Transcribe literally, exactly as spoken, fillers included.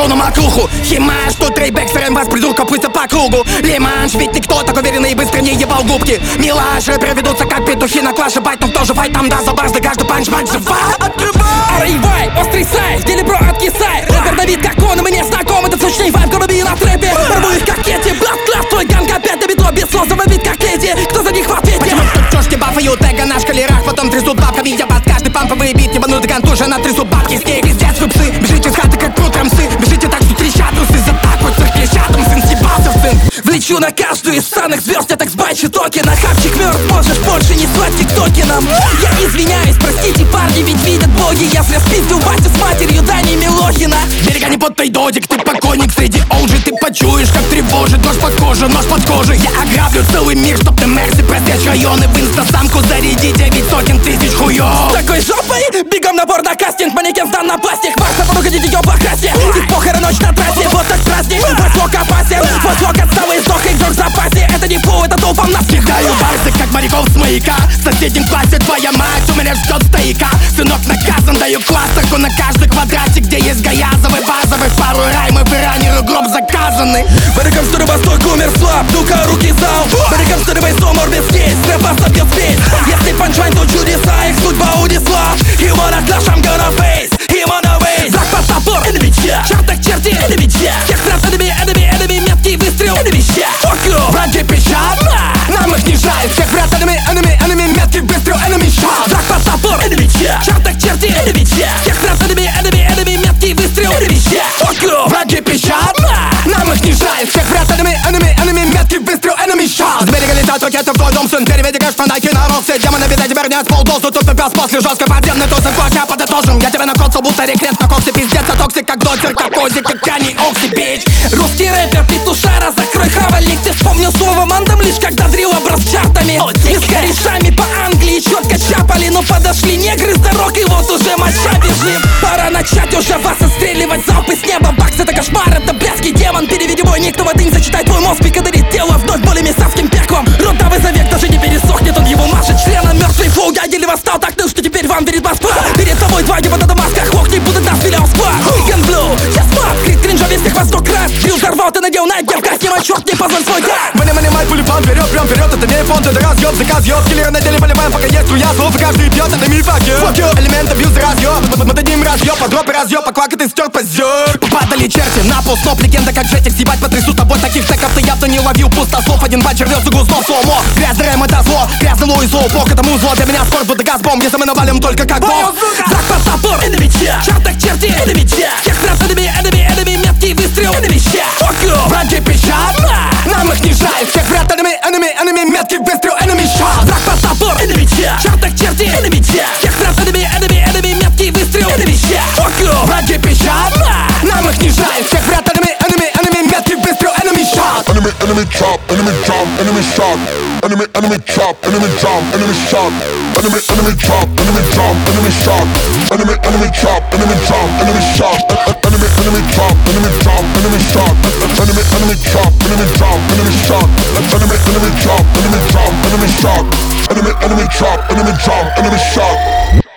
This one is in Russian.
хожу на макуху. Химаш, тут трейбэк, срем вас, придурка, пусть по кругу. Лиманш, ведь никто так уверенный и быстро не ебал губки. Милаш, рэперы ведутся как петухи на клаше бать, но кто же файт там да за барс, да каждый панч-матч жива. Открывай! Рейвай, острый сайт, дели бро, откисай. Рэпер на вид как он, и мне знаком, это сочный вайб, голуби на трэпе. Порву их как эти, блад, класс, твой ганг опять на биту, без слов заводит как леди. Кто за них в ответе? Почему тут чёшки бафают эго на шкалерах, потом трясут бабками, я под каждый памповый бит, ебанутый контужен, трясут бабки, с ней пиздец вы псы. Бежите с хаты как пруд рамсы, бежите так, что трещат трусы, за так вот цирк клещатым, сын съебался в цинк. Влечу на каждую из странных звезд, я так сбачу токи. На хапчик мертв, можешь больше не слать тиктоки нам. Я извиняюсь, простите парни, ведь видят боги. Если спиздил Васю с матерью Дани Милохина. Берега не под той додик, ты покойник среди олджи. Ты почуешь, как тревожит нож под кожу, нож под кожей. Я ограблю целый мир, чтоб ты мерси просечь районы. В инстасамку зарядите, ведь сотен тысяч хуёв. С такой жопой, бегом набор на кастинг. Манекен сдан на пластик, Марса, подуходите ее по красе. Их похер ночь на трассе, вот так праздник. Возвок опасен, возвок отстал и сдох, их в запасе. Это не фу, это толпом нас кидаю барсы, как моряков с маяка. В соседнем классе твоя мать, у меня ждет стояка. Сынок наказан, даю класстерку на каждый квадратик, где есть гаязовый, базовый. Пару раймов и раннеры гроб заказаны. Барикам стыры восток умер слаб, ну-ка руки зал. Барикам стыры вейсомор без кейс, рэп оставил спейс. Если панчвайн, то чудеса, их судьба унесла. He wanna clash, I'm gonna face, he wanna waste. Зак под топор, enemy check, чартах черти, enemy check. Всех страт, enemy, enemy, enemy, меткий выстрел, enemy check. Fuck you, враги пищат, нам их не жаль. Всех врат, enemy, enemy, enemy, меткий выстрел, enemy shot. Зак под топор, enemy check, чартах черти, enemy check. Всех страт, enemy, enemy, enemy, меткий выстрел, enemy check. Fuck you, враги пищат, нам их не жаль. Всех врат, enemy, enemy, enemy, меткий выстрел, enemy shot. С берега летят ракеты в твой дом, сын, переведи кэш, фанайки на рог. Все демоны, видать, теперь нет полдозу. Тут пес после жесткой подземной тузы, в я подытожим. Я тебя накоцал, будто рекрет на коксе. Пиздец, а токсик, как дотер, как козик, как Кани Окси, бич. Русский рэпер, петушара, закрой хавальник. Ты вспомнил слово мандам лишь когда дрил образ чартами. Мы с корешами по Англии четко чапали, но подошли негры с дорог, и вот уже моча бежим. Пора начать уже вас отстреливать, залпы с неба. Бакс это кошмар, это блядский демон. Переведи мой ник, кто не зачитай твой мозг. Пикадарит тело вновь более мясавским пеклом. Ротавый завек даже не пересохнет, он его машет членом. Мертвый флоу, я еле восстал, так тыл, что теперь вам верит Москва. Перед тобой два ебаната на масках, лох не будут нас миллион склад. Weekend Blue, сейчас мат, крик кринжа весь всех во сто крат. Дрил взорвал, ты надел найкер, в касте мой черт, не позволь свой гад. Мани, мани, май, пули план, вперед, прям вперед, это не фонд, это разъеб, заказ, ёб. Киллеры на деле поливаем, пока есть струя слов, и каждый пьет, это миф, fuck you. Fuck you, элемент абьюз, разъеб. Мы дадим разъеб, по дропе разъеб, по квака ты стер, позер. Падали черти на пол, сноп, легенда как жетик, съебать потрясут тобой. Таких треков ты явно не ловил, пустослов. Один батчер рвёт за гузнов, сломо. Грязный рэм, это зло, грязный лоу и зло. Бог, это музло, для меня спорт, будто газбомб. Если мы навалим только как бог. Зак под топор, enemy check, чартах черти, enemy check. Всех страт, enemy, enemy, enemy, меткий выстрел, enemy check. Fuck you, враги пищат, нам их не жаль. Всех врат, enemy, enemy, enemy, меткий выстрел, enemy shot. Зак под топор, enemy check, чартах черти, enemy check. Всех страт, enemy, enemy, enemy, меткий выстрел, enemy check. Fuck you, враги пищат, нам их не жаль. Всех врат, enemy, enemy, enemy, меткий выстрел, enemy shot. Enemy, enemy chop, enemy jump, enemy shot. Enemy, enemy chop, enemy jump, enemy shot. Enemy, enemy chop, enemy jump, enemy shot. Enemy, enemy chop, enemy jump, enemy shot. Enemy, enemy chop, enemy jump, enemy shot. Enemy, enemy chop, enemy jump, enemy shot. Enemy, enemy chop, enemy jump, enemy shot. Enemy, enemy chop, enemy jump, enemy shot.